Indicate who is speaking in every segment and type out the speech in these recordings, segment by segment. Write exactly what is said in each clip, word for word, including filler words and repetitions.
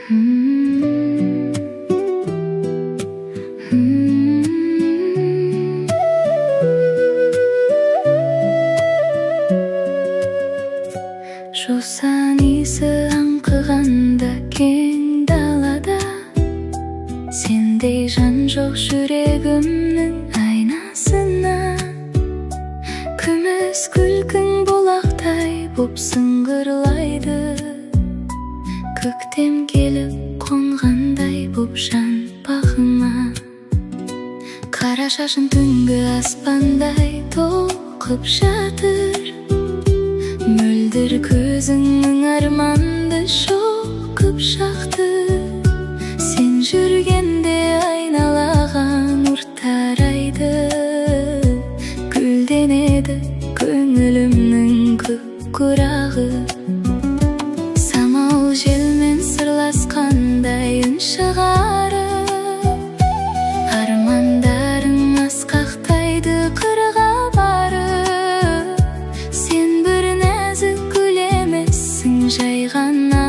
Speaker 1: Жусан иісі аңқығанда кең далада, сендей жан жоқ жүрегімнің айнасына. Күміс күлкің бұлақтай боп сыңғырлайды, көктем келіп қонғандай боп жан бағыма. Қара шашын түнгі аспандай толқып жатыр, мөлдір көзіңнің арманды шоқып шақты. Сен жүргенде айналаға нұр тарайды, гүлденеді көңілімнің көк құрағы. Самал желмен сырласқандай үн шығарып, армандарың асқақтайды қырға барып. Сен бір нәзік гүл емессің жай ғана,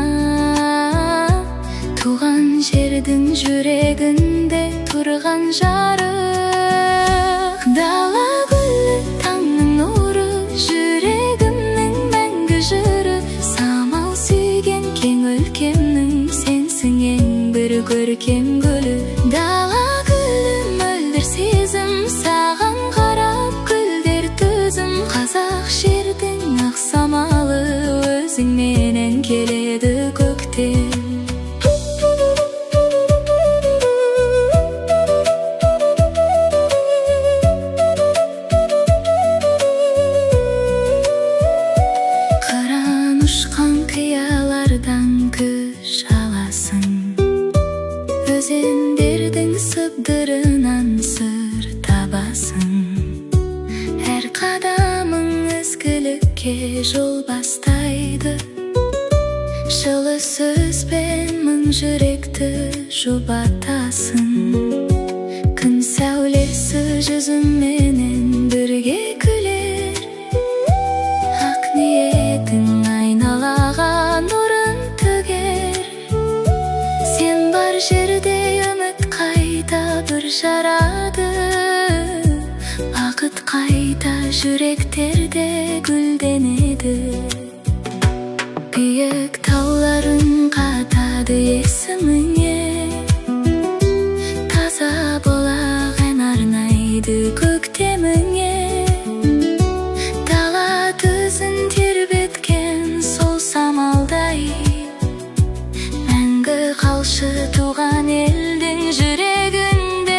Speaker 1: туған жердің жүрегінде тұрған жарық. Дала гүлі, таңның нұры, жүрегімнің мәңгі жыры. Самал сүйген кең өлкемнің, сенсің ең бір көркем гүлі. Дала гүлі, мөлдір сезім, саған қарап гүлдер төзім. Қазақ жердің ақ самалы, өзіңменен келеді көктем. Қыран ұшқан қиялардан күш аласың, өзендердің сыбдырынан сыр табасың. Әр қадамың ізгілікке жол бастайды, жылы сөзбен мың жүректі жұбатасың. Күн сәулесі жүзіңменен бірге күлер, ақ ниетің айналаға нұрын төгер. Сен бар жерде үміт қайта бір жарады, бақыт қайта жүректерде гүлденеді. Биік тауларың қатады есіміңе, таза бұлақ ән арнайды көктеміңе. Дала төзін тербеткен сол самалдай, мәңгі қалшы туған елдің жүрегінде.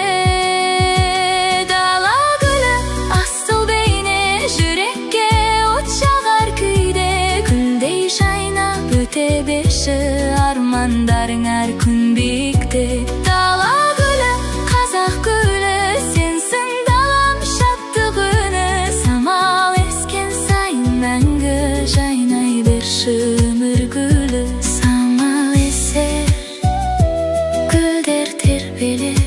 Speaker 1: Дала гүлі, асыл бейне, жүрекке от жағар күйде. Гүлдей жайнап өте берші армандарың әр күн биікте. Дала гүлі, қазақ гүлі, сенсің далам шаттық үні. Самал ескен сайын мәңгі жайнай берші өмір гүлі. Самал есер, гүлдер тербелер,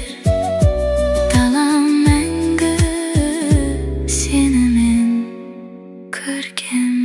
Speaker 1: далам мәңгі сенімен көркем.